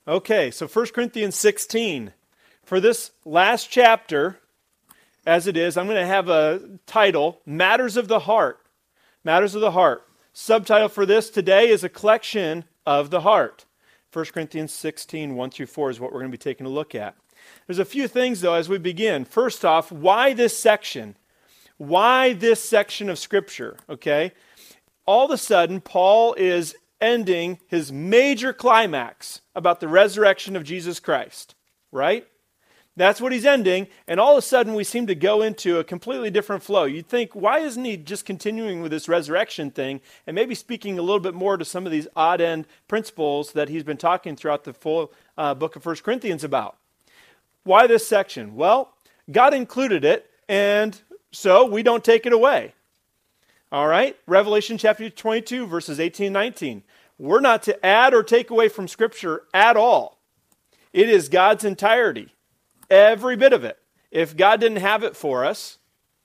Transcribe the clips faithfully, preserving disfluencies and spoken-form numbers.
Okay, so First Corinthians sixteen. For this last chapter, as it is, I'm going to have a title, Matters of the Heart. Matters of the Heart. Subtitle for this today is A Collection of the Heart. First Corinthians sixteen, one through four is what we're going to be taking a look at. There's a few things, though, as we begin. First off, why this section? Why this section of Scripture? Okay? All of a sudden, Paul is ending his major climax about the resurrection of Jesus Christ, right? That's what he's ending, and all of a sudden we seem to go into a completely different flow. You'd think, why isn't he just continuing with this resurrection thing and maybe speaking a little bit more to some of these odd-end principles that he's been talking throughout the full uh, book of First Corinthians about? Why this section? Well, God included it, and so we don't take it away. All right? Revelation chapter twenty-two, verses eighteen and nineteen. We're not to add or take away from Scripture at all. It is God's entirety. Every bit of it. If God didn't have it for us,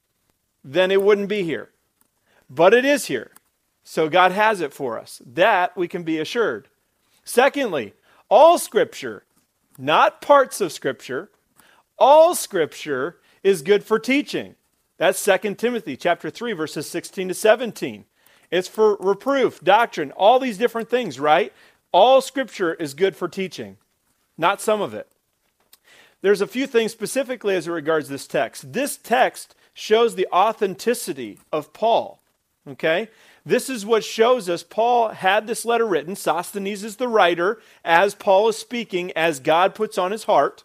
then it wouldn't be here. But it is here. So God has it for us. That we can be assured. Secondly, all Scripture, not parts of Scripture, all Scripture is good for teaching. That's Second Timothy chapter three, verses sixteen to seventeen. It's for reproof, doctrine, all these different things, right? All Scripture is good for teaching, not some of it. There's a few things specifically as it regards this text. This text shows the authenticity of Paul, okay? This is what shows us Paul had this letter written. Sosthenes is the writer as Paul is speaking, as God puts on his heart.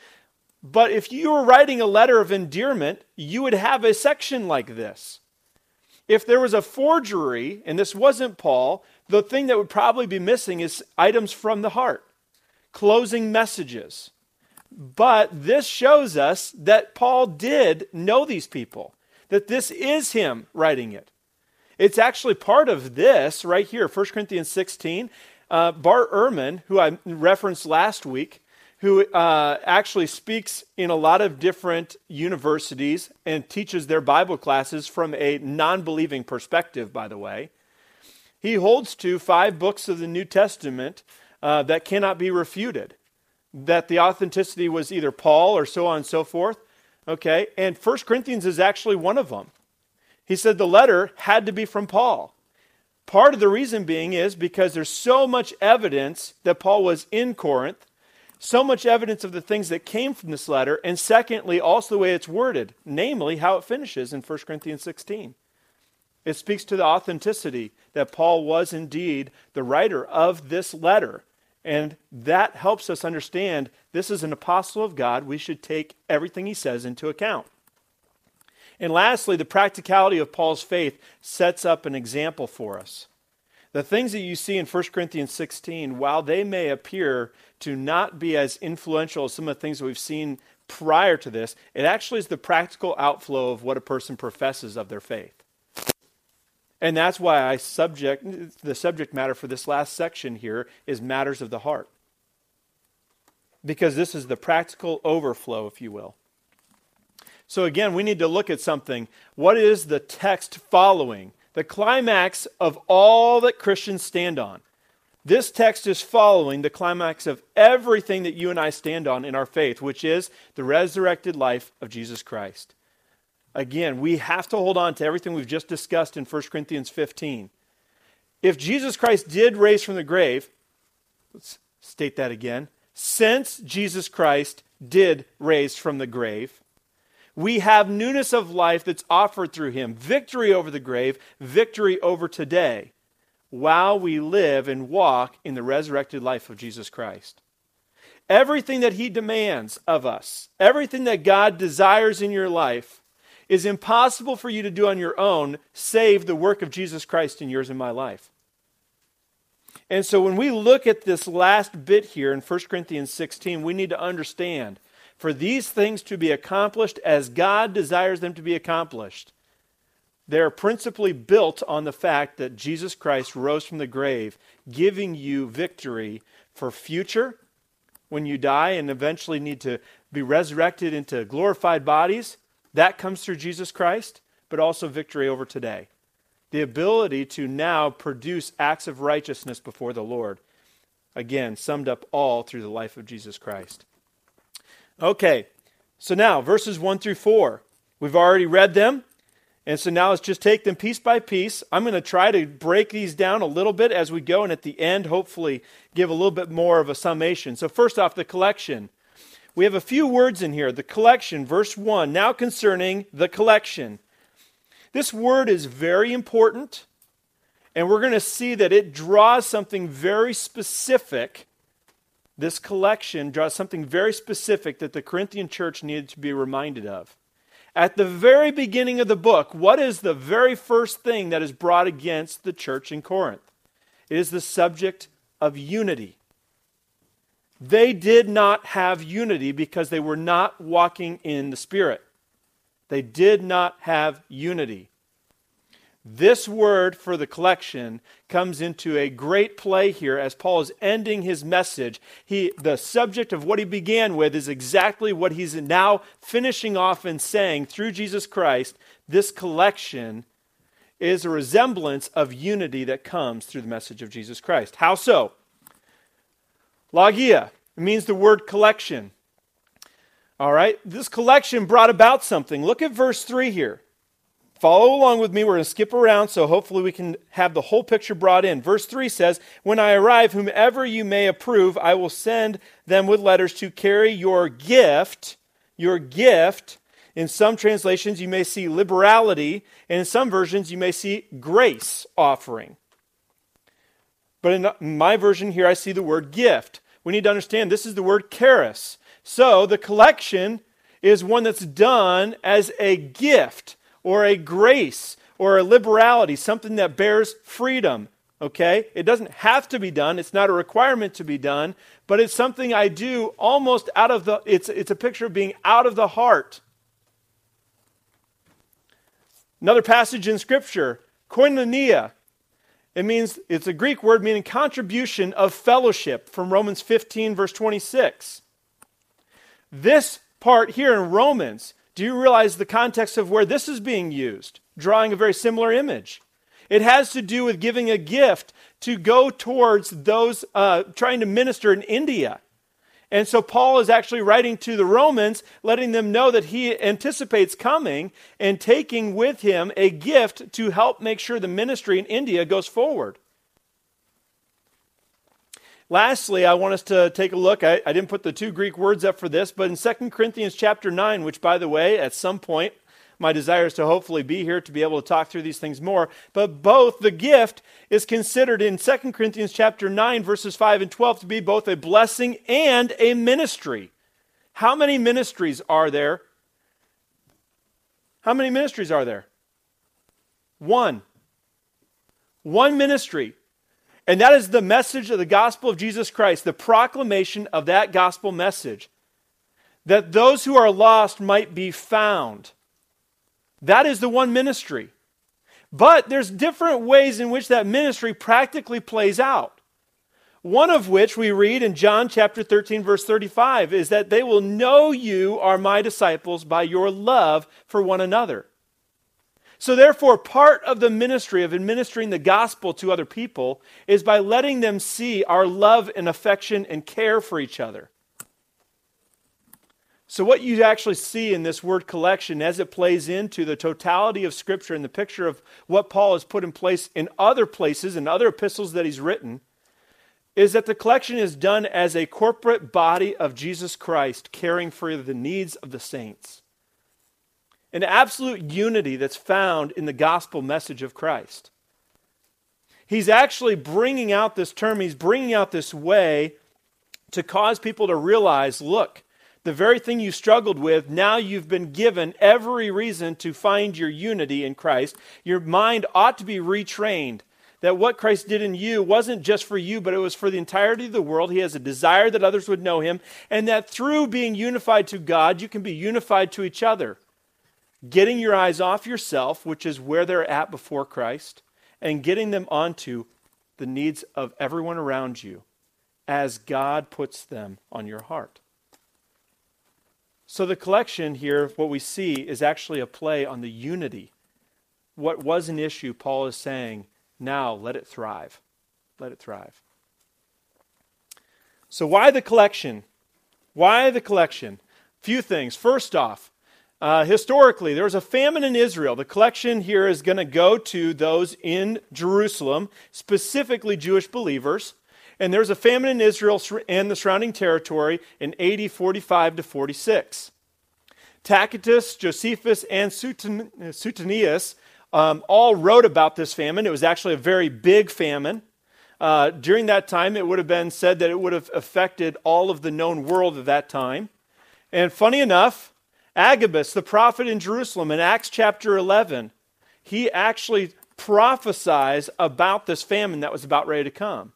But if you were writing a letter of endearment, you would have a section like this. If there was a forgery, and this wasn't Paul, the thing that would probably be missing is items from the heart, closing messages. But this shows us that Paul did know these people, that this is him writing it. It's actually part of this right here, First Corinthians sixteen. Uh, Bart Ehrman, who I referenced last week, who uh, actually speaks in a lot of different universities and teaches their Bible classes from a non-believing perspective, by the way. He holds to five books of the New Testament uh, that cannot be refuted, that the authenticity was either Paul or so on and so forth. Okay, and First Corinthians is actually one of them. He said the letter had to be from Paul. Part of the reason being is because there's so much evidence that Paul was in Corinth, so much evidence of the things that came from this letter, and secondly, also the way it's worded, namely how it finishes in First Corinthians sixteen. It speaks to the authenticity that Paul was indeed the writer of this letter. And that helps us understand this is an apostle of God. We should take everything he says into account. And lastly, the practicality of Paul's faith sets up an example for us. The things that you see in First Corinthians sixteen, while they may appear to not be as influential as some of the things that we've seen prior to this, it actually is the practical outflow of what a person professes of their faith. And that's why I subject the subject matter for this last section here is matters of the heart. Because this is the practical overflow, if you will. So again, we need to look at something. What is the text following? The climax of all that Christians stand on. This text is following the climax of everything that you and I stand on in our faith, which is the resurrected life of Jesus Christ. Again, we have to hold on to everything we've just discussed in First Corinthians fifteen. If Jesus Christ did raise from the grave, let's state that again. Since Jesus Christ did raise from the grave, we have newness of life that's offered through him. Victory over the grave, victory over today, while we live and walk in the resurrected life of Jesus Christ. Everything that he demands of us, everything that God desires in your life, is impossible for you to do on your own, save the work of Jesus Christ in yours and my life. And so when we look at this last bit here in First Corinthians sixteen, we need to understand, for these things to be accomplished as God desires them to be accomplished, they're principally built on the fact that Jesus Christ rose from the grave, giving you victory for future, when you die and eventually need to be resurrected into glorified bodies. That comes through Jesus Christ, but also victory over today. The ability to now produce acts of righteousness before the Lord. Again, summed up all through the life of Jesus Christ. Okay, so now verses one through four. We've already read them. And so now let's just take them piece by piece. I'm going to try to break these down a little bit as we go, and at the end, hopefully, give a little bit more of a summation. So first off, the collection. We have a few words in here. The collection, verse one, now concerning the collection. This word is very important, and we're going to see that it draws something very specific. This collection draws something very specific that the Corinthian church needed to be reminded of. At the very beginning of the book, what is the very first thing that is brought against the church in Corinth? It is the subject of unity. They did not have unity because they were not walking in the Spirit. They did not have unity. This word for the collection comes into a great play here as Paul is ending his message. He, the subject of what he began with is exactly what he's now finishing off and saying through Jesus Christ. This collection is a resemblance of unity that comes through the message of Jesus Christ. How so? Logia, it means the word collection. All right, this collection brought about something. Look at verse three here. Follow along with me. We're going to skip around, so hopefully we can have the whole picture brought in. Verse three says, "When I arrive, whomever you may approve, I will send them with letters to carry your gift." Your gift. In some translations, you may see liberality, and in some versions, you may see grace offering. But in my version here, I see the word gift. We need to understand this is the word charis. So the collection is one that's done as a gift, or a grace, or a liberality, something that bears freedom, okay? It doesn't have to be done. It's not a requirement to be done, but it's something I do almost out of the, it's, it's a picture of being out of the heart. Another passage in Scripture, koinonia. It means, it's a Greek word meaning contribution of fellowship from Romans fifteen, verse twenty-six. This part here in Romans, do you realize the context of where this is being used? Drawing a very similar image. It has to do with giving a gift to go towards those uh, trying to minister in India. And so Paul is actually writing to the Romans, letting them know that he anticipates coming and taking with him a gift to help make sure the ministry in India goes forward. Lastly, I want us to take a look. I, I didn't put the two Greek words up for this, but in Second Corinthians chapter nine, which, by the way, at some point, my desire is to hopefully be here to be able to talk through these things more. But both the gift is considered in Second Corinthians chapter nine, verses five and twelve, to be both a blessing and a ministry. How many ministries are there? How many ministries are there? One. One ministry. And that is the message of the gospel of Jesus Christ, the proclamation of that gospel message, that those who are lost might be found. That is the one ministry. But there's different ways in which that ministry practically plays out. One of which we read in John chapter thirteen, verse thirty-five, is that they will know you are my disciples by your love for one another. So therefore, part of the ministry of administering the gospel to other people is by letting them see our love and affection and care for each other. So what you actually see in this word collection as it plays into the totality of Scripture and the picture of what Paul has put in place in other places and other epistles that he's written is that the collection is done as a corporate body of Jesus Christ caring for the needs of the saints. An absolute unity that's found in the gospel message of Christ. He's actually bringing out this term, he's bringing out this way to cause people to realize, look, the very thing you struggled with, now you've been given every reason to find your unity in Christ. Your mind ought to be retrained. That what Christ did in you wasn't just for you, but it was for the entirety of the world. He has a desire that others would know him, and that through being unified to God, you can be unified to each other. Getting your eyes off yourself, which is where they're at before Christ, and getting them onto the needs of everyone around you as God puts them on your heart. So the collection here, what we see, is actually a play on the unity. What was an issue, Paul is saying, now let it thrive. Let it thrive. So why the collection? Why the collection? Few things. First off, uh, historically, there was a famine in Israel. The collection here is going to go to those in Jerusalem, specifically Jewish believers. And there was a famine in Israel and the surrounding territory in A D forty-five to forty-six. Tacitus, Josephus, and Suetonius um, all wrote about this famine. It was actually a very big famine. Uh, during that time, it would have been said that it would have affected all of the known world at that time. And funny enough, Agabus, the prophet in Jerusalem, in Acts chapter eleven, he actually prophesies about this famine that was about ready to come.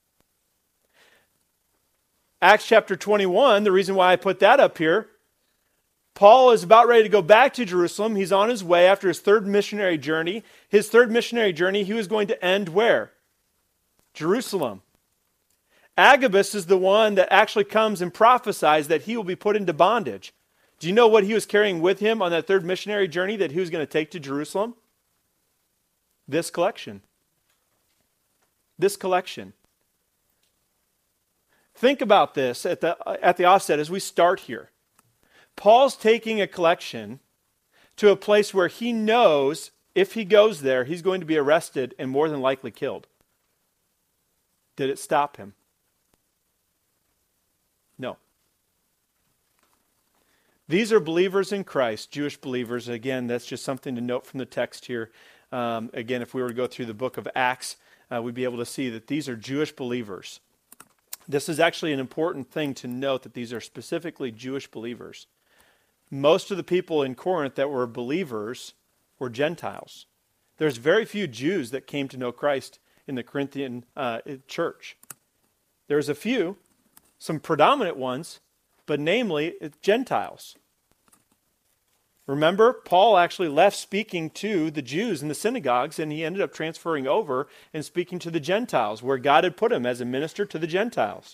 Acts chapter twenty-one, the reason why I put that up here, Paul is about ready to go back to Jerusalem. He's on his way after his third missionary journey. His third missionary journey, he was going to end where? Jerusalem. Agabus is the one that actually comes and prophesies that he will be put into bondage. Do you know what he was carrying with him on that third missionary journey that he was going to take to Jerusalem? This collection. This collection. Think about this at the, at the offset as we start here. Paul's taking a collection to a place where he knows if he goes there, he's going to be arrested and more than likely killed. Did it stop him? No. These are believers in Christ, Jewish believers. Again, that's just something to note from the text here. Um, again, if we were to go through the book of Acts, uh, we'd be able to see that these are Jewish believers. This is actually an important thing to note, that these are specifically Jewish believers. Most of the people in Corinth that were believers were Gentiles. There's very few Jews that came to know Christ in the Corinthian uh, church. There's a few, some predominant ones, but namely Gentiles. Remember, Paul actually left speaking to the Jews in the synagogues, and he ended up transferring over and speaking to the Gentiles, where God had put him as a minister to the Gentiles.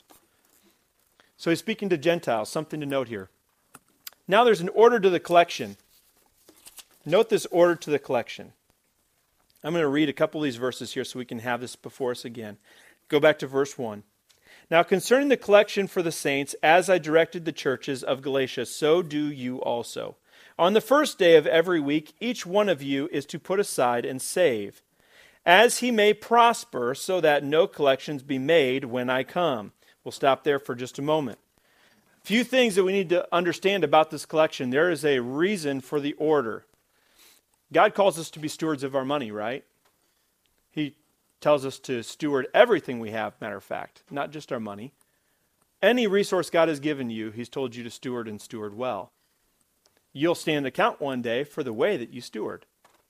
So he's speaking to Gentiles, something to note here. Now there's an order to the collection. Note this order to the collection. I'm going to read a couple of these verses here so we can have this before us again. Go back to verse one. Now concerning the collection for the saints, as I directed the churches of Galatia, so do you also. On the first day of every week, each one of you is to put aside and save, as he may prosper, so that no collections be made when I come. We'll stop there for just a moment. Few things that we need to understand about this collection. There is a reason for the order. God calls us to be stewards of our money, right? He tells us to steward everything we have, matter of fact, not just our money. Any resource God has given you, He's told you to steward and steward well. You'll stand account one day for the way that you steward.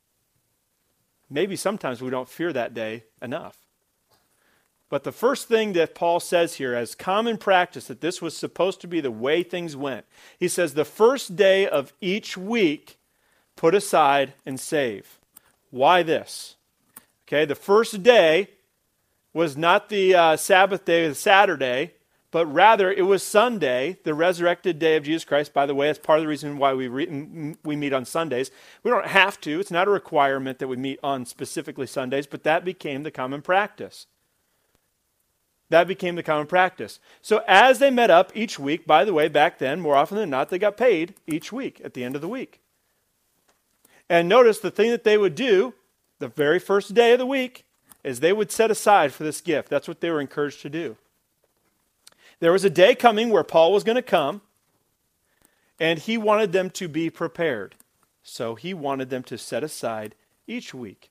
Maybe sometimes we don't fear that day enough. But the first thing that Paul says here as common practice, that this was supposed to be the way things went. He says the first day of each week, put aside and save. Why this? Okay, the first day was not the uh, Sabbath day or the Saturday, but rather it was Sunday, the resurrected day of Jesus Christ. By the way, that's part of the reason why we re- we meet on Sundays. We don't have to. It's not a requirement that we meet on specifically Sundays, but that became the common practice. That became the common practice. So as they met up each week, by the way, back then, more often than not, they got paid each week at the end of the week. And notice the thing that they would do the very first day of the week is they would set aside for this gift. That's what they were encouraged to do. There was a day coming where Paul was going to come, and he wanted them to be prepared. So he wanted them to set aside each week.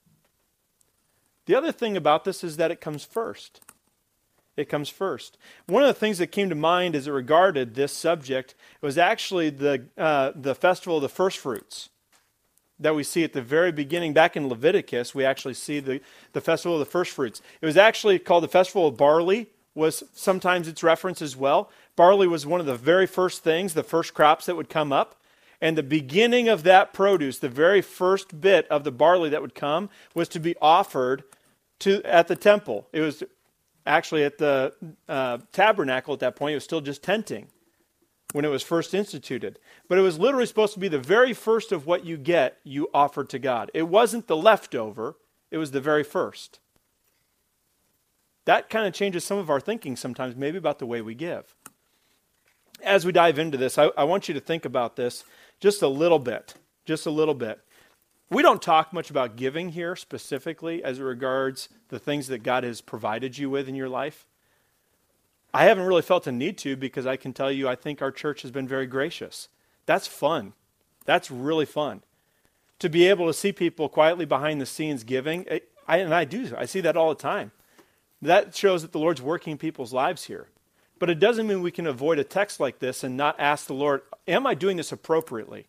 The other thing about this is that it comes first. It comes first. One of the things that came to mind as it regarded this subject was actually the uh, the festival of the first fruits that we see at the very beginning. Back in Leviticus, we actually see the, the festival of the first fruits. It was actually called the festival of barley, was sometimes its reference as well. Barley was one of the very first things, the first crops that would come up. And the beginning of that produce, the very first bit of the barley that would come, was to be offered to at the temple. It was actually at the uh, tabernacle at that point. It was still just tenting when it was first instituted. But it was literally supposed to be the very first of what you get, you offered to God. It wasn't the leftover. It was the very first. that kind of changes some of our thinking sometimes, maybe about the way we give. As we dive into this, I, I want you to think about this just a little bit, just a little bit. We don't talk much about giving here specifically as it regards the things that God has provided you with in your life. I haven't really felt a need to, because I can tell you I think our church has been very gracious. That's fun. That's really fun. To be able to see people quietly behind the scenes giving, I, and I do, I see that all the time. That shows that the Lord's working in people's lives here. But it doesn't mean we can avoid a text like this and not ask the Lord, am I doing this appropriately?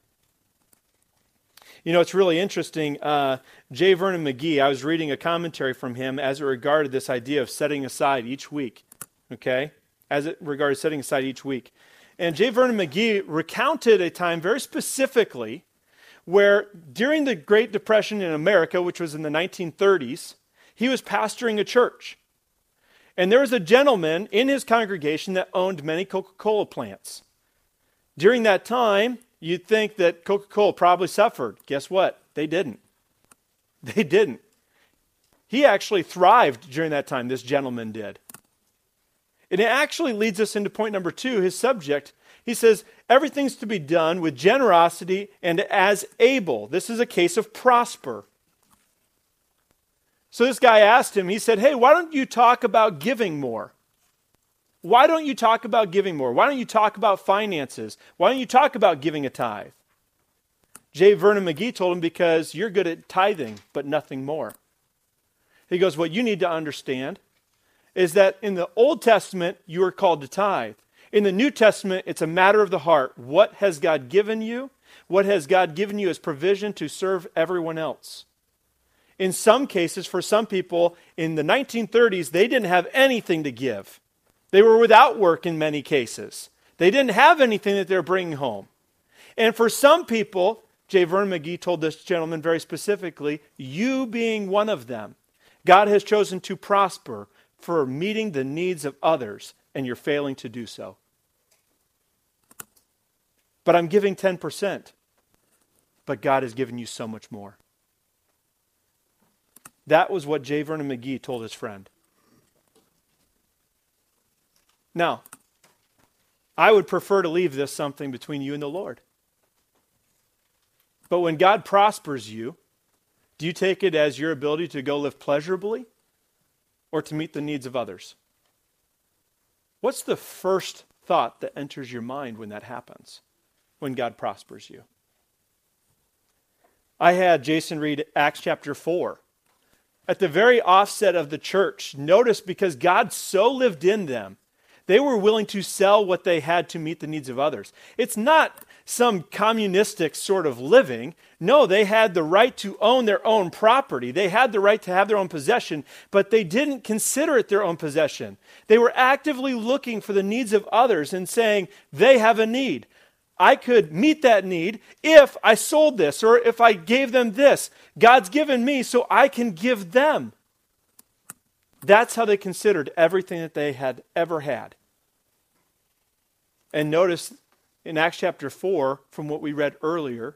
You know, it's really interesting. Uh, J. Vernon McGee, I was reading a commentary from him as it regarded this idea of setting aside each week. Okay? As it regarded setting aside each week. And J. Vernon McGee recounted a time very specifically where during the Great Depression in America, which was in the nineteen thirties, he was pastoring a church. And there was a gentleman in his congregation that owned many Coca-Cola plants. During that time, you'd think that Coca-Cola probably suffered. Guess what? They didn't. They didn't. He actually thrived during that time, this gentleman did. And it actually leads us into point number two, his subject. He says, everything's to be done with generosity and as able. This is a case of prosper. So this guy asked him, he said, hey, why don't you talk about giving more? Why don't you talk about giving more? Why don't you talk about finances? Why don't you talk about giving a tithe? J. Vernon McGee told him, because you're good at tithing, but nothing more. He goes, what you need to understand is that in the Old Testament, you are called to tithe. In the New Testament, it's a matter of the heart. What has God given you? What has God given you as provision to serve everyone else? In some cases, for some people, in the nineteen thirties, they didn't have anything to give. They were without work in many cases. They didn't have anything that they're bringing home. And for some people, J. Vernon McGee told this gentleman very specifically, you being one of them, God has chosen to prosper for meeting the needs of others, and you're failing to do so. But I'm giving ten percent. But God has given you so much more. That was what J. Vernon McGee told his friend. Now, I would prefer to leave this something between you and the Lord. But when God prospers you, do you take it as your ability to go live pleasurably or to meet the needs of others? What's the first thought that enters your mind when that happens, when God prospers you? I had Jason read Acts chapter four. At the very offset of the church, notice because God so lived in them, they were willing to sell what they had to meet the needs of others. It's not some communistic sort of living. No, they had the right to own their own property. They had the right to have their own possession, but they didn't consider it their own possession. They were actively looking for the needs of others and saying, they have a need. I could meet that need if I sold this or if I gave them this. God's given me so I can give them. That's how they considered everything that they had ever had. And notice in Acts chapter four, from what we read earlier,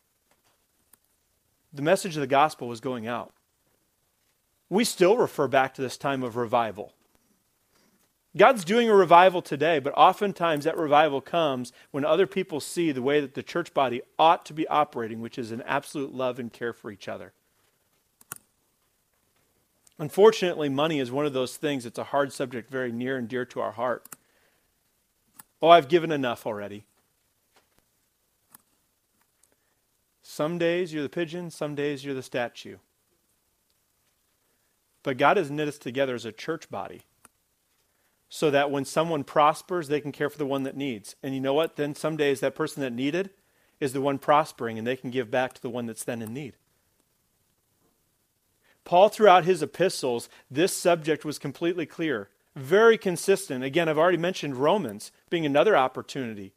the message of the gospel was going out. We still refer back to this time of revival. God's doing a revival today, but oftentimes that revival comes when other people see the way that the church body ought to be operating, which is an absolute love and care for each other. Unfortunately, money is one of those things that's a hard subject, very near and dear to our heart. Oh, I've given enough already. Some days you're the pigeon, some days you're the statue. But God has knit us together as a church body so that when someone prospers, they can care for the one that needs. And you know what? Then some days that person that needed is the one prospering, and they can give back to the one that's then in need. Paul, throughout his epistles, this subject was completely clear, very consistent. Again, I've already mentioned Romans being another opportunity.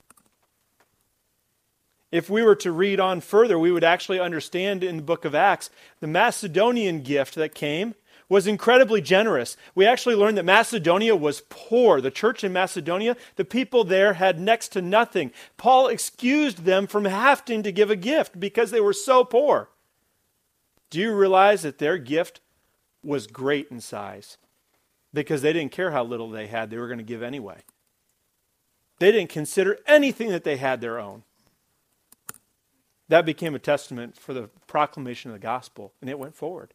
If we were to read on further, we would actually understand in the book of Acts, the Macedonian gift that came was incredibly generous. We actually learned that Macedonia was poor. The church in Macedonia, the people there had next to nothing. Paul excused them from having to give a gift because they were so poor. Do you realize that their gift was great in size? because they didn't care how little they had. They were going to give anyway. They didn't consider anything that they had their own. That became a testament for the proclamation of the gospel, and it went forward.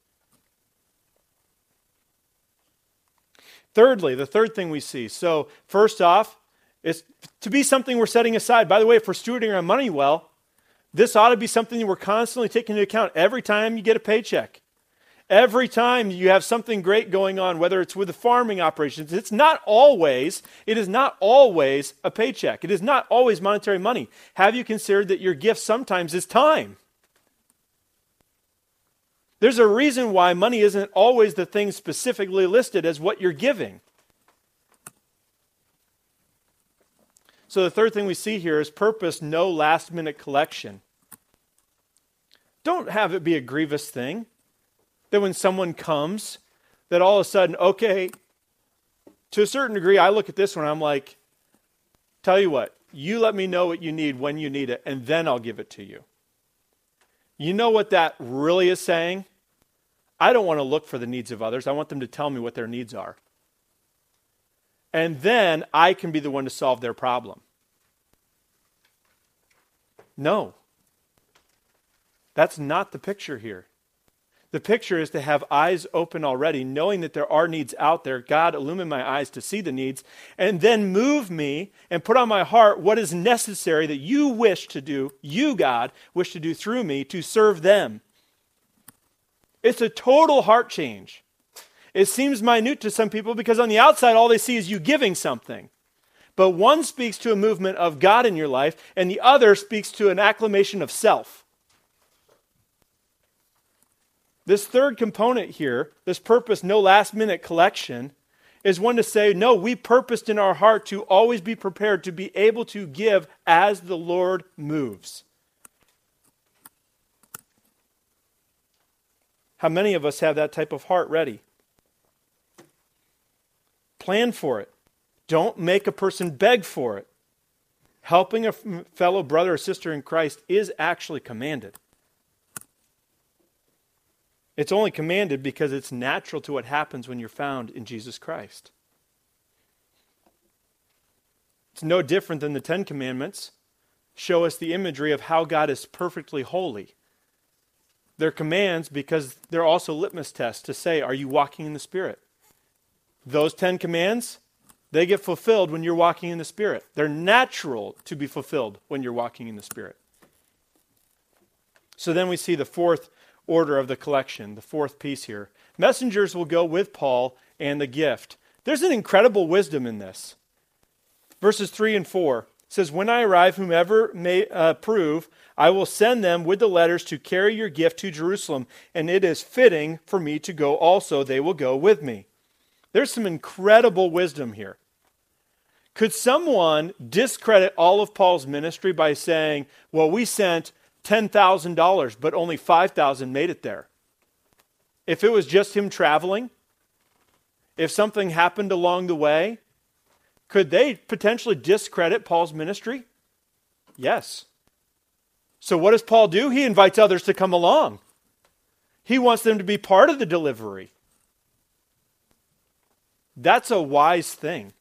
Thirdly, the third thing we see. So, first off, it's to be something we're setting aside. By the way, if we're stewarding our money well, this ought to be something that we're constantly taking into account every time you get a paycheck. Every time you have something great going on, whether it's with the farming operations, it's not always, it is not always a paycheck. It is not always monetary money. Have you considered that your gift sometimes is time? There's a reason why money isn't always the thing specifically listed as what you're giving. So the third thing we see here is purpose, no last-minute collection. Don't have it be a grievous thing that when someone comes, that all of a sudden, okay, to a certain degree, I look at this one, I'm like, tell you what, you let me know what you need when you need it, and then I'll give it to you. You know what that really is saying? I don't want to look for the needs of others. I want them to tell me what their needs are. And then I can be the one to solve their problem. No. That's not the picture here. The picture is to have eyes open already, knowing that there are needs out there. God, illumine my eyes to see the needs, and then move me and put on my heart what is necessary that you wish to do, you, God, wish to do through me to serve them. It's a total heart change. It seems minute to some people because on the outside, all they see is you giving something. But one speaks to a movement of God in your life, and the other speaks to an acclamation of self. This third component here, this purpose, no last-minute collection, is one to say, no, we purposed in our heart to always be prepared to be able to give as the Lord moves. How many of us have that type of heart ready? Plan for it. Don't make a person beg for it. Helping a fellow brother or sister in Christ is actually commanded. It's only commanded because it's natural to what happens when you're found in Jesus Christ. It's no different than the Ten Commandments show us the imagery of how God is perfectly holy. They're commands because they're also litmus tests to say, are you walking in the Spirit? Those Ten Commands, they get fulfilled when you're walking in the Spirit. They're natural to be fulfilled when you're walking in the Spirit. So then we see the fourth order of the collection, the fourth piece here. Messengers will go with Paul and the gift. There's an incredible wisdom in this. Verses three and four says, when I arrive, whomever may uh, prove, I will send them with the letters to carry your gift to Jerusalem, and it is fitting for me to go also. They will go with me. There's some incredible wisdom here. Could someone discredit all of Paul's ministry by saying, well, we sent ten thousand dollars, but only five thousand dollars made it there? If it was just him traveling, if something happened along the way, could they potentially discredit Paul's ministry? Yes. So what does Paul do? He invites others to come along. He wants them to be part of the delivery. That's a wise thing.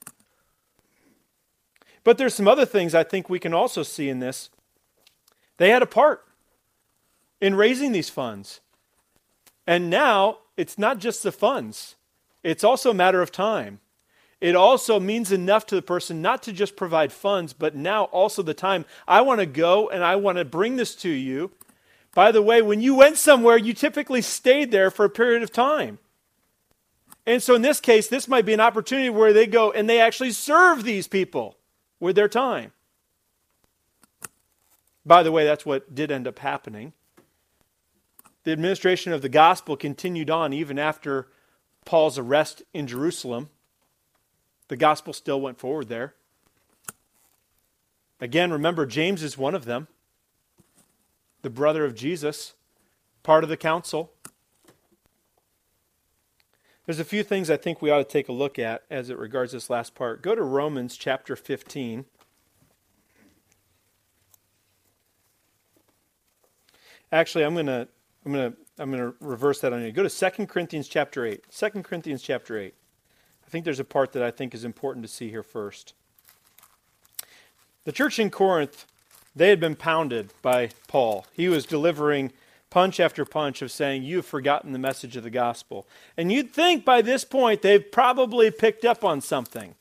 But there's some other things I think we can also see in this. They had a part in raising these funds. And now, it's not just the funds. It's also a matter of time. It also means enough to the person not to just provide funds, but now also the time. I want to go and I want to bring this to you. By the way, when you went somewhere, you typically stayed there for a period of time. And so in this case, this might be an opportunity where they go and they actually serve these people with their time. By the way, that's what did end up happening. The administration of the gospel continued on even after Paul's arrest in Jerusalem. The gospel still went forward there. Again, remember, James is one of them. The brother of Jesus, part of the council. There's a few things I think we ought to take a look at as it regards this last part. Go to Romans chapter fifteen. Actually, I'm going to I'm going to I'm going to reverse that on you. Go to Second Corinthians chapter eight. Second Corinthians chapter eight. I I think there's a part that I think is important to see here first. The church in Corinth, they had been pounded by Paul. He was delivering punch after punch of saying, you've forgotten the message of the gospel. And you'd think by this point they've probably picked up on something.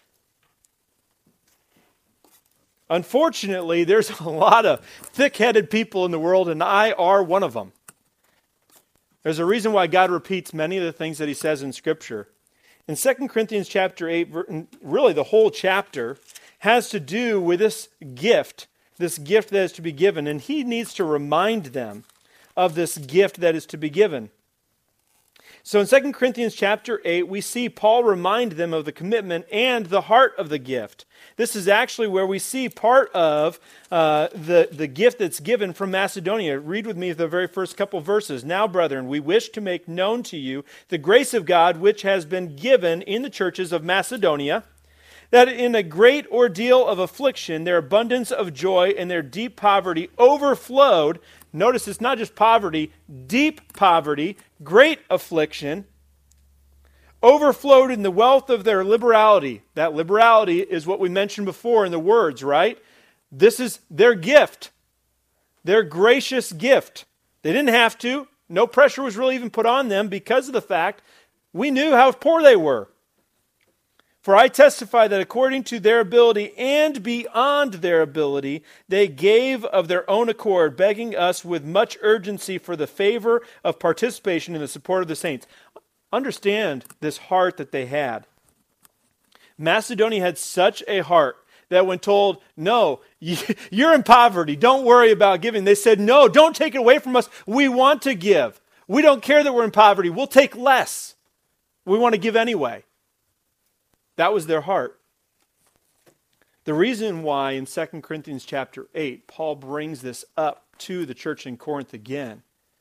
Unfortunately, there's a lot of thick-headed people in the world, and I are one of them. There's a reason why God repeats many of the things that he says in Scripture. In Second Corinthians chapter eight, really the whole chapter has to do with this gift, this gift that is to be given, and he needs to remind them of this gift that is to be given. So in Second Corinthians chapter eight, we see Paul remind them of the commitment and the heart of the gift. This is actually where we see part of uh, the, the gift that's given from Macedonia. Read with me the very first couple verses. Now, brethren, we wish to make known to you the grace of God which has been given in the churches of Macedonia, that in a great ordeal of affliction, their abundance of joy and their deep poverty overflowed. Notice it's not just poverty, deep poverty, great affliction, overflowed in the wealth of their liberality. That liberality is what we mentioned before in the words, right? This is their gift, their gracious gift. They didn't have to. No pressure was really even put on them because of the fact we knew how poor they were. For I testify that according to their ability and beyond their ability, they gave of their own accord, begging us with much urgency for the favor of participation in the support of the saints. Understand this heart that they had. Macedonia had such a heart that when told, no, you're in poverty, don't worry about giving, they said, no, don't take it away from us. We want to give. We don't care that we're in poverty. We'll take less. We want to give anyway. That was their heart. The reason why in Second Corinthians chapter eight, Paul brings this up to the church in Corinth again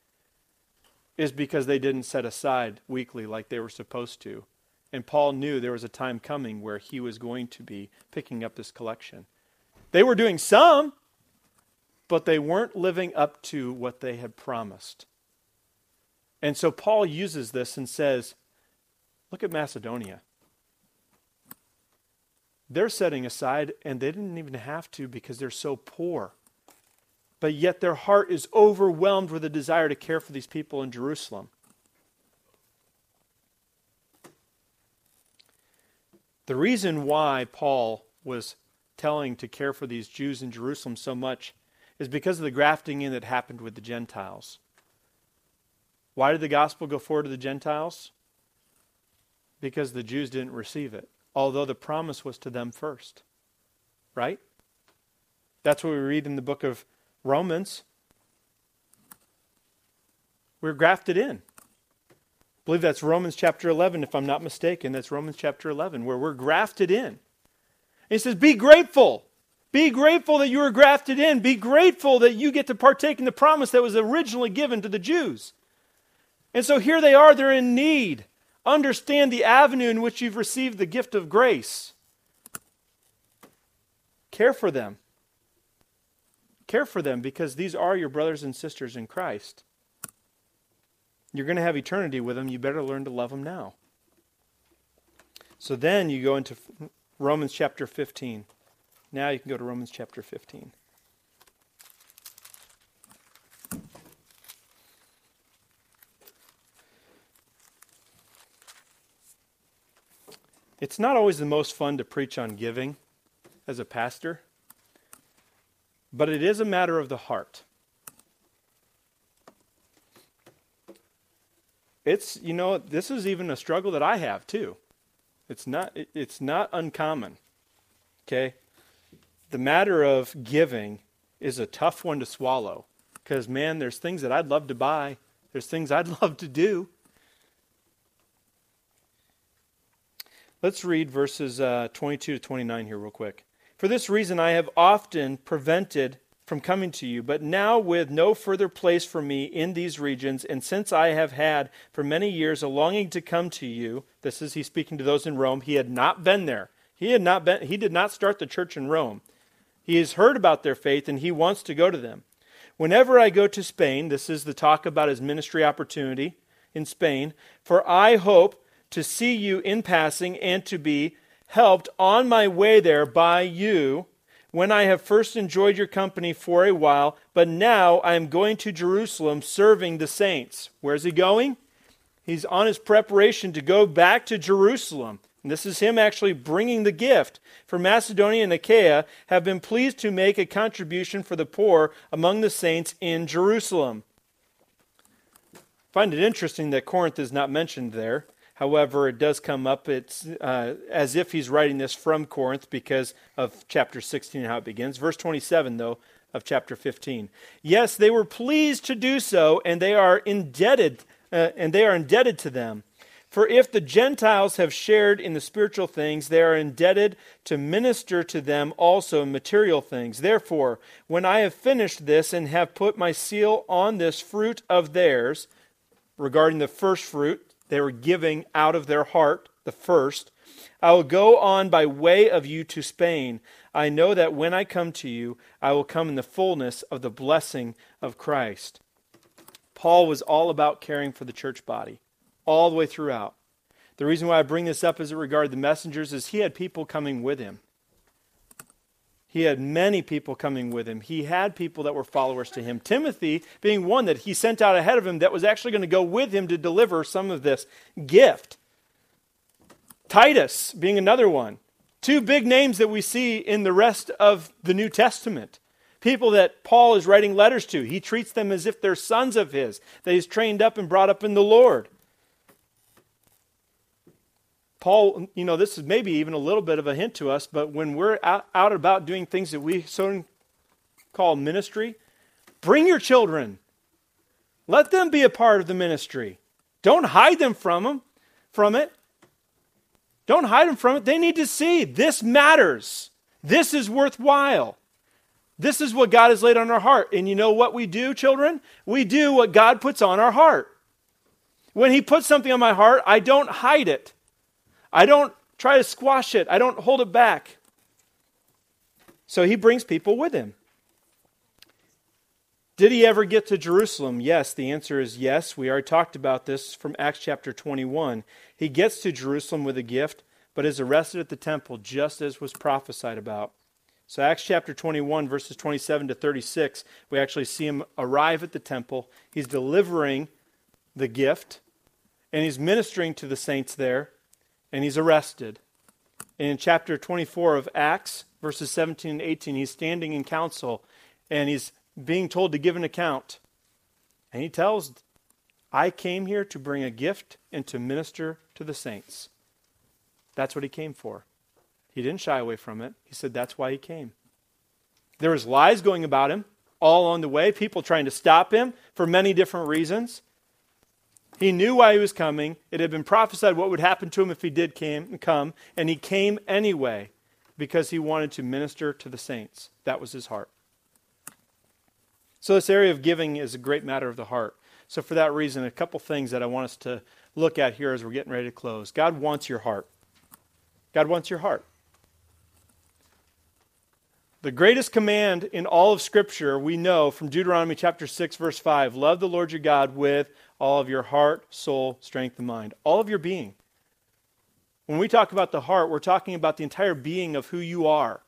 is because they didn't set aside weekly like they were supposed to. And Paul knew there was a time coming where he was going to be picking up this collection. They were doing some, but they weren't living up to what they had promised. And so Paul uses this and says, look at Macedonia. They're setting aside, and they didn't even have to because they're so poor. But yet their heart is overwhelmed with a desire to care for these people in Jerusalem. The reason why Paul was telling to care for these Jews in Jerusalem so much is because of the grafting in that happened with the Gentiles. Why did the gospel go forward to the Gentiles? Because the Jews didn't receive it. Although the promise was to them first. Right? That's what we read in the book of Romans. We're grafted in. I believe that's Romans chapter eleven, if I'm not mistaken. That's Romans chapter eleven, where we're grafted in. And he says, be grateful. Be grateful that you were grafted in. Be grateful that you get to partake in the promise that was originally given to the Jews. And so here they are, they're in need. Understand the avenue in which you've received the gift of grace. Care for them. Care for them because these are your brothers and sisters in Christ. You're going to have eternity with them. You better learn to love them now. So then you go into Romans chapter fifteen. Now you can go to Romans chapter fifteen. It's not always the most fun to preach on giving as a pastor, but it is a matter of the heart. It's, you know, this is even a struggle that I have too. It's not, it, it's not uncommon, okay? The matter of giving is a tough one to swallow because, man, there's things that I'd love to buy. There's things I'd love to do. Let's read verses uh, twenty-two to twenty-nine here real quick. For this reason I have often prevented from coming to you, but now with no further place for me in these regions, and since I have had for many years a longing to come to you, this is he speaking to those in Rome, he had not been there. He had not been, he did not start the church in Rome. He has heard about their faith and he wants to go to them. Whenever I go to Spain, this is the talk about his ministry opportunity in Spain, for I hope to see you in passing and to be helped on my way there by you, when I have first enjoyed your company for a while, but now I am going to Jerusalem serving the saints. Where's he going? He's on his preparation to go back to Jerusalem. And this is him actually bringing the gift. For Macedonia and Achaia have been pleased to make a contribution for the poor among the saints in Jerusalem. I find it interesting that Corinth is not mentioned there. However, it does come up. It's uh, as if he's writing this from Corinth because of chapter sixteen and how it begins. Verse twenty-seven, though, of chapter fifteen. Yes, they were pleased to do so, and they are indebted, uh, and they are indebted to them. For if the Gentiles have shared in the spiritual things, they are indebted to minister to them also in material things. Therefore, when I have finished this and have put my seal on this fruit of theirs, regarding the first fruit, they were giving out of their heart, the first. I will go on by way of you to Spain. I know that when I come to you, I will come in the fullness of the blessing of Christ. Paul was all about caring for the church body, all the way throughout. The reason why I bring this up as it regarded the messengers is he had people coming with him. He had many people coming with him. He had people that were followers to him. Timothy being one that he sent out ahead of him that was actually going to go with him to deliver some of this gift. Titus being another one. Two big names that we see in the rest of the New Testament. People that Paul is writing letters to. He treats them as if they're sons of his, that he's trained up and brought up in the Lord. Paul, you know, this is maybe even a little bit of a hint to us, but when we're out, out about doing things that we so call ministry, bring your children. Let them be a part of the ministry. Don't hide them from them, from it. Don't hide them from it. They need to see this matters. This is worthwhile. This is what God has laid on our heart. And you know what we do, children? We do what God puts on our heart. When he puts something on my heart, I don't hide it. I don't try to squash it. I don't hold it back. So he brings people with him. Did he ever get to Jerusalem? Yes, the answer is yes. We already talked about this from Acts chapter twenty-one. He gets to Jerusalem with a gift, but is arrested at the temple just as was prophesied about. So Acts chapter twenty-one, verses twenty-seven to thirty-six, we actually see him arrive at the temple. He's delivering the gift, and he's ministering to the saints there. And he's arrested. And in chapter twenty-four of Acts, verses seventeen and eighteen, he's standing in council and he's being told to give an account. And he tells, I came here to bring a gift and to minister to the saints. That's what he came for. He didn't shy away from it. He said that's why he came. There was lies going about him all along the way, people trying to stop him for many different reasons. He knew why he was coming. It had been prophesied what would happen to him if he did came, come, and he came anyway because he wanted to minister to the saints. That was his heart. So this area of giving is a great matter of the heart. So for that reason, a couple things that I want us to look at here as we're getting ready to close. God wants your heart. God wants your heart. The greatest command in all of Scripture we know from Deuteronomy chapter six, verse five. Love the Lord your God with all of your heart, soul, strength, and mind. All of your being. When we talk about the heart, we're talking about the entire being of who you are.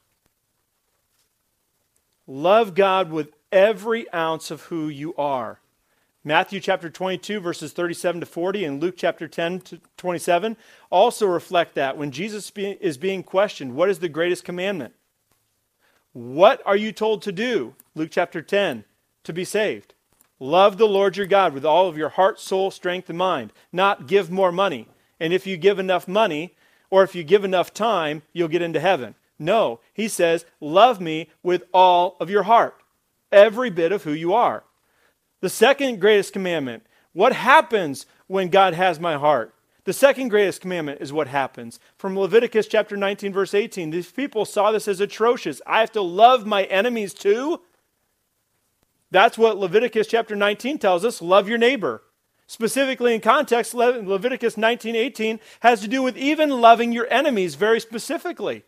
Love God with every ounce of who you are. Matthew chapter twenty-two, verses thirty-seven to forty, and Luke chapter ten to twenty-seven also reflect that. When Jesus is being questioned, what is the greatest commandment? What are you told to do? Luke chapter ten, to be saved. Love the Lord your God with all of your heart, soul, strength, and mind. Not give more money. And if you give enough money, or if you give enough time, you'll get into heaven. No, he says, love me with all of your heart. Every bit of who you are. The second greatest commandment, what happens when God has my heart? The second greatest commandment is what happens. From Leviticus chapter nineteen, verse eighteen, these people saw this as atrocious. I have to love my enemies too? That's what Leviticus chapter nineteen tells us, love your neighbor. Specifically in context, Le- Leviticus nineteen eighteen has to do with even loving your enemies very specifically.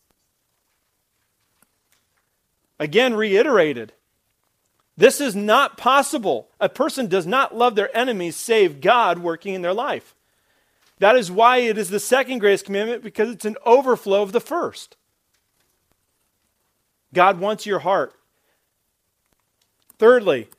Again, reiterated. This is not possible. A person does not love their enemies save God working in their life. That is why it is the second greatest commandment, because it's an overflow of the first. God wants your heart. Thirdly,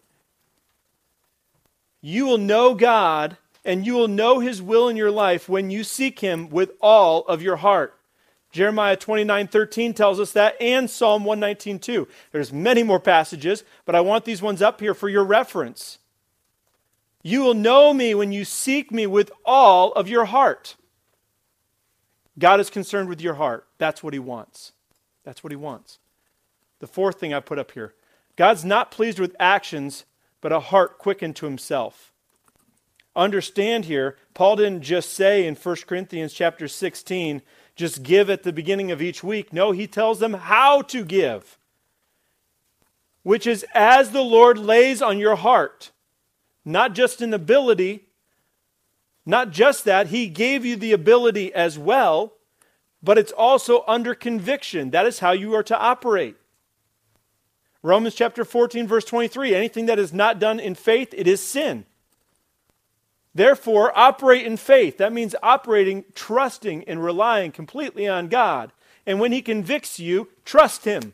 you will know God and you will know His will in your life when you seek Him with all of your heart. Jeremiah twenty-nine thirteen tells us that, and Psalm one nineteen two. There's many more passages, but I want these ones up here for your reference. You will know me when you seek me with all of your heart. God is concerned with your heart. That's what He wants. That's what He wants. The fourth thing I put up here. God's not pleased with actions, but a heart quickened to Himself. Understand here, Paul didn't just say in First Corinthians chapter sixteen, just give at the beginning of each week. No, he tells them how to give, which is as the Lord lays on your heart. Not just an ability, not just that, He gave you the ability as well, but it's also under conviction. That is how you are to operate. Romans chapter fourteen, verse twenty-three, anything that is not done in faith, it is sin. Therefore, operate in faith. That means operating, trusting, and relying completely on God. And when He convicts you, trust Him.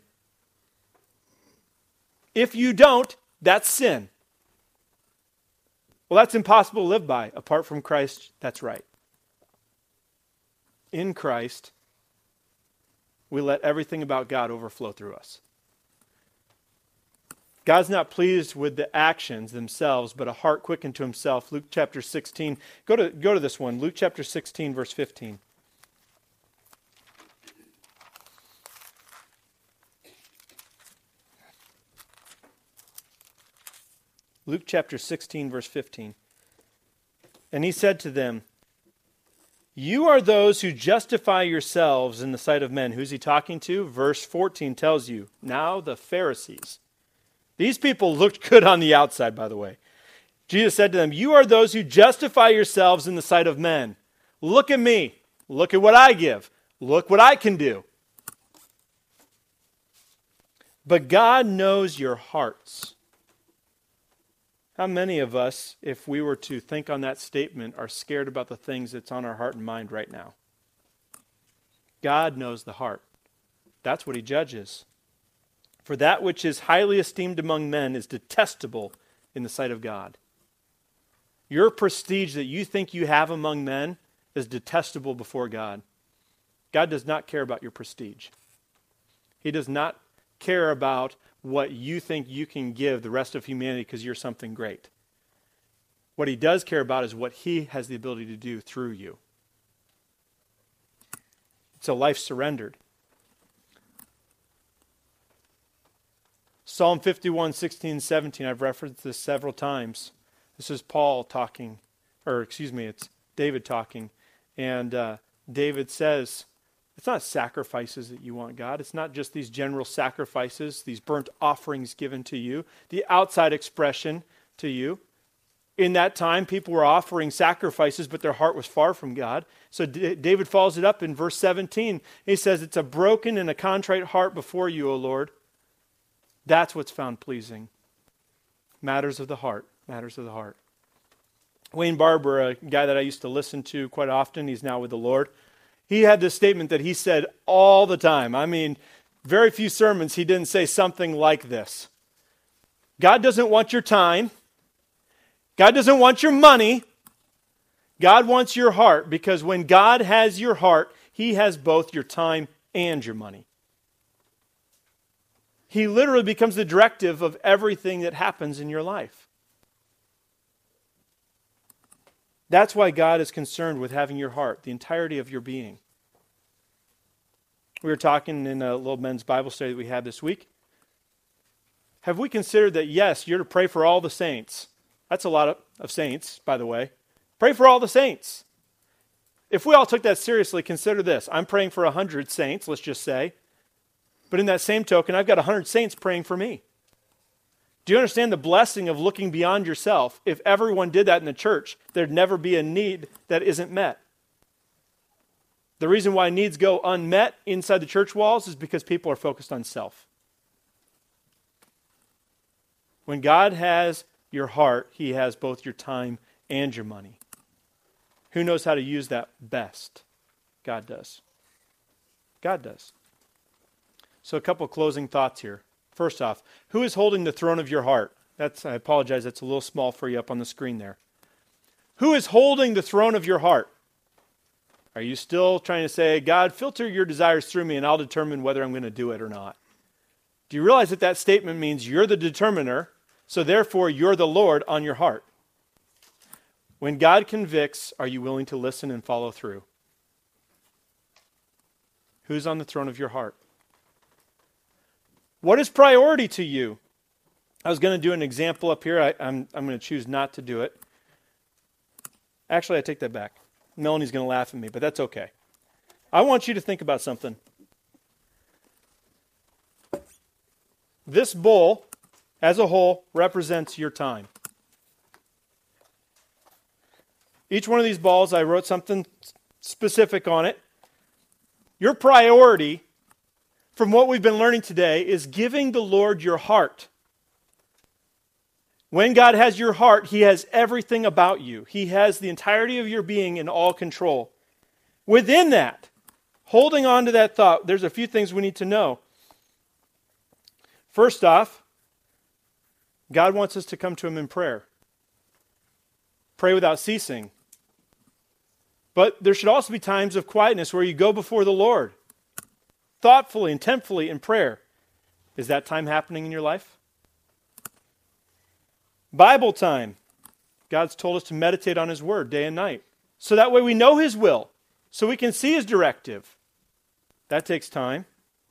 If you don't, that's sin. Well, that's impossible to live by. Apart from Christ, that's right. In Christ, we let everything about God overflow through us. God's not pleased with the actions themselves, but a heart quickened to Himself. Luke chapter sixteen. Go to, go to this one. Luke chapter sixteen, verse fifteen. Luke chapter sixteen, verse fifteen. And He said to them, you are those who justify yourselves in the sight of men. Who's He talking to? Verse fourteen tells you, now the Pharisees. These people looked good on the outside, by the way. Jesus said to them, you are those who justify yourselves in the sight of men. Look at me. Look at what I give. Look what I can do. But God knows your hearts. How many of us, if we were to think on that statement, are scared about the things that's on our heart and mind right now? God knows the heart. That's what He judges. For that which is highly esteemed among men is detestable in the sight of God. Your prestige that you think you have among men is detestable before God. God does not care about your prestige. He does not care about what you think you can give the rest of humanity because you're something great. What He does care about is what He has the ability to do through you. It's a life surrendered. Psalm fifty-one, sixteen, seventeen, I've referenced this several times. This is Paul talking, or excuse me, it's David talking. And uh, David says, it's not sacrifices that you want, God. It's not just these general sacrifices, these burnt offerings given to you, the outside expression to you. In that time, people were offering sacrifices, but their heart was far from God. So D- David follows it up in verse seventeen. He says, it's a broken and a contrite heart before you, O Lord. That's what's found pleasing. Matters of the heart. Matters of the heart. Wayne Barber, a guy that I used to listen to quite often, he's now with the Lord. He had this statement that he said all the time. I mean, very few sermons he didn't say something like this. God doesn't want your time. God doesn't want your money. God wants your heart, because when God has your heart, He has both your time and your money. He literally becomes the directive of everything that happens in your life. That's why God is concerned with having your heart, the entirety of your being. We were talking in a little men's Bible study that we had this week. Have we considered that, yes, you're to pray for all the saints? That's a lot of, of saints, by the way. Pray for all the saints. If we all took that seriously, consider this. I'm praying for a hundred saints, let's just say. But in that same token, I've got a hundred saints praying for me. Do you understand the blessing of looking beyond yourself? If everyone did that in the church, there'd never be a need that isn't met. The reason why needs go unmet inside the church walls is because people are focused on self. When God has your heart, He has both your time and your money. Who knows how to use that best? God does. God does. So a couple closing thoughts here. First off, who is holding the throne of your heart? That's, I apologize, that's a little small for you up on the screen there. Who is holding the throne of your heart? Are you still trying to say, God, filter your desires through me and I'll determine whether I'm going to do it or not? Do you realize that that statement means you're the determiner, so therefore you're the Lord on your heart? When God convicts, are you willing to listen and follow through? Who's on the throne of your heart? What is priority to you? I was going to do an example up here. I, I'm, I'm going to choose not to do it. Actually, I take that back. Melanie's going to laugh at me, but that's okay. I want you to think about something. This bowl, as a whole, represents your time. Each one of these balls, I wrote something specific on it. Your priority, from what we've been learning today, is giving the Lord your heart. When God has your heart, He has everything about you. He has the entirety of your being in all control. Within that, holding on to that thought, there's a few things we need to know. First off, God wants us to come to Him in prayer. Pray without ceasing. But there should also be times of quietness where you go before the Lord, thoughtfully, intentfully in prayer. Is that time happening in your life? Bible time. God's told us to meditate on His Word day and night. So that way we know His will, so we can see His directive. That takes time.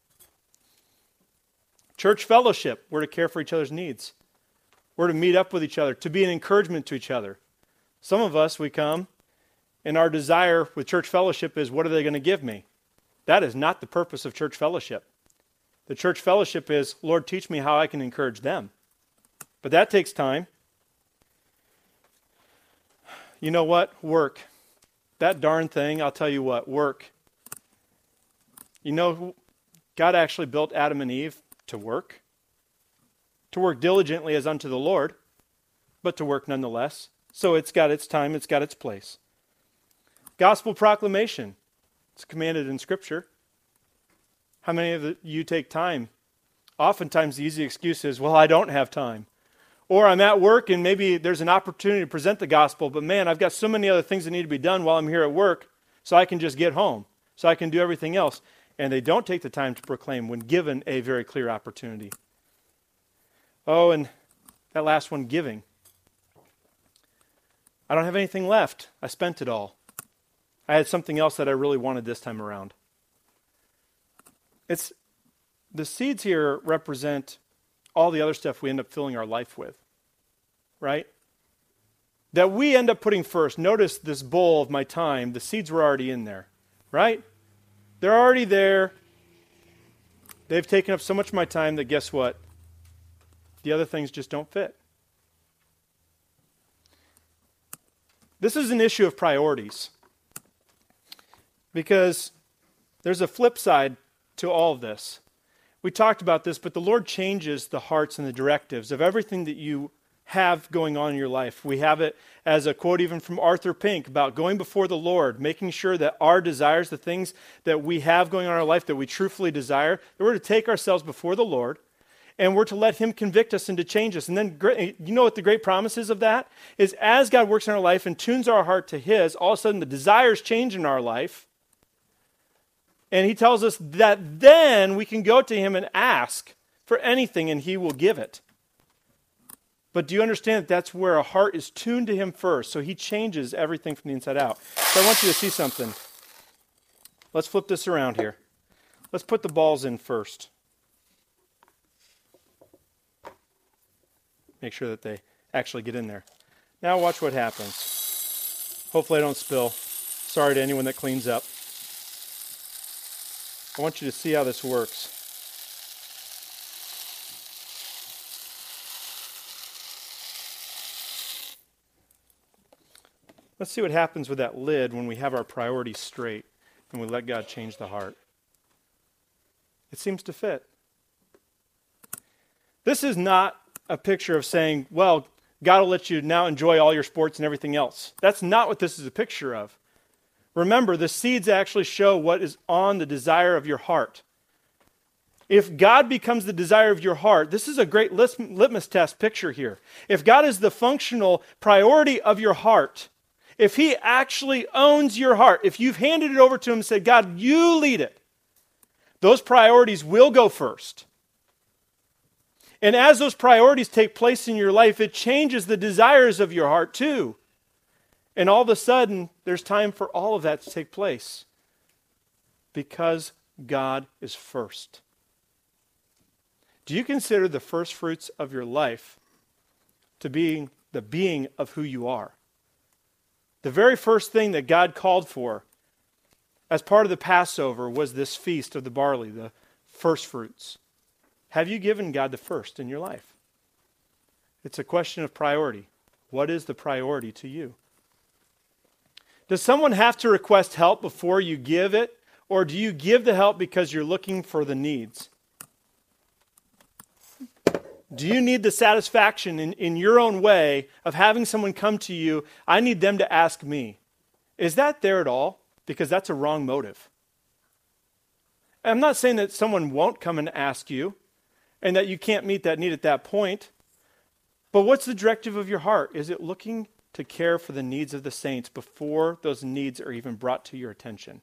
Church fellowship. We're to care for each other's needs. We're to meet up with each other, to be an encouragement to each other. Some of us, we come, and our desire with church fellowship is, what are they going to give me? That is not the purpose of church fellowship. The church fellowship is, Lord, teach me how I can encourage them. But that takes time. You know what? Work. That darn thing, I'll tell you what, work. You know, God actually built Adam and Eve to work. To work diligently as unto the Lord, but to work nonetheless. So it's got its time, it's got its place. Gospel proclamation. It's commanded in Scripture. How many of you take time? Oftentimes the easy excuse is, well, I don't have time. Or I'm at work and maybe there's an opportunity to present the gospel, but man, I've got so many other things that need to be done while I'm here at work, so I can just get home, so I can do everything else. And they don't take the time to proclaim when given a very clear opportunity. Oh, and that last one, giving. I don't have anything left. I spent it all. I had something else that I really wanted this time around. It's the seeds here represent all the other stuff we end up filling our life with, right? That we end up putting first. Notice this bowl of my time, the seeds were already in there, right? They're already there. They've taken up so much of my time that guess what? The other things just don't fit. This is an issue of priorities. Because there's a flip side to all of this. We talked about this, but the Lord changes the hearts and the directives of everything that you have going on in your life. We have it as a quote even from Arthur Pink about going before the Lord, making sure that our desires, the things that we have going on in our life that we truthfully desire, that we're to take ourselves before the Lord, and we're to let Him convict us and to change us. And then, you know what the great promise is of that? Is as God works in our life and tunes our heart to His, all of a sudden the desires change in our life. And He tells us that then we can go to Him and ask for anything and He will give it. But do you understand that that's where a heart is tuned to Him first? So He changes everything from the inside out. So I want you to see something. Let's flip this around here. Let's put the balls in first. Make sure that they actually get in there. Now watch what happens. Hopefully I don't spill. Sorry to anyone that cleans up. I want you to see how this works. Let's see what happens with that lid when we have our priorities straight and we let God change the heart. It seems to fit. This is not a picture of saying, well, God will let you now enjoy all your sports and everything else. That's not what this is a picture of. Remember, the seeds actually show what is on the desire of your heart. If God becomes the desire of your heart, this is a great litmus test picture here. If God is the functional priority of your heart, if he actually owns your heart, if you've handed it over to him and said, God, you lead it, those priorities will go first. And as those priorities take place in your life, it changes the desires of your heart too. And all of a sudden, there's time for all of that to take place because God is first. Do you consider the first fruits of your life to be the being of who you are? The very first thing that God called for as part of the Passover was this feast of the barley, the first fruits. Have you given God the first in your life? It's a question of priority. What is the priority to you? Does someone have to request help before you give it? Or do you give the help because you're looking for the needs? Do you need the satisfaction in, in your own way of having someone come to you, I need them to ask me? Is that there at all? Because that's a wrong motive. I'm not saying that someone won't come and ask you and that you can't meet that need at that point. But what's the directive of your heart? Is it looking to care for the needs of the saints before those needs are even brought to your attention?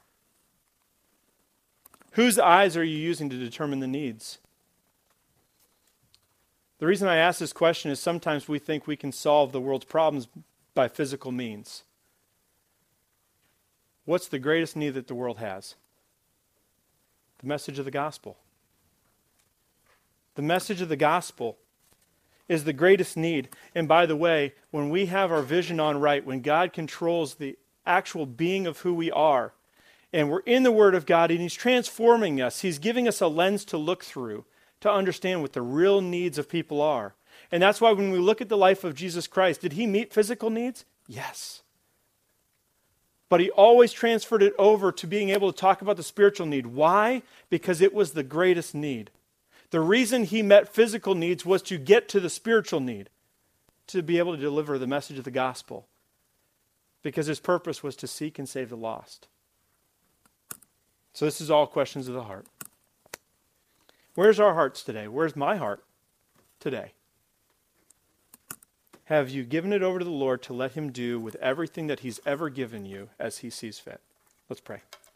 Whose eyes are you using to determine the needs? The reason I ask this question is sometimes we think we can solve the world's problems by physical means. What's the greatest need that the world has? The message of the gospel. The message of the gospel is the greatest need. And by the way, when we have our vision on right, when God controls the actual being of who we are, and we're in the Word of God, and He's transforming us, He's giving us a lens to look through, to understand what the real needs of people are. And that's why when we look at the life of Jesus Christ, did He meet physical needs? Yes. But He always transferred it over to being able to talk about the spiritual need. Why? Because it was the greatest need. The reason He met physical needs was to get to the spiritual need, to be able to deliver the message of the gospel. Because His purpose was to seek and save the lost. So this is all questions of the heart. Where's our hearts today? Where's my heart today? Have you given it over to the Lord to let Him do with everything that He's ever given you as He sees fit? Let's pray.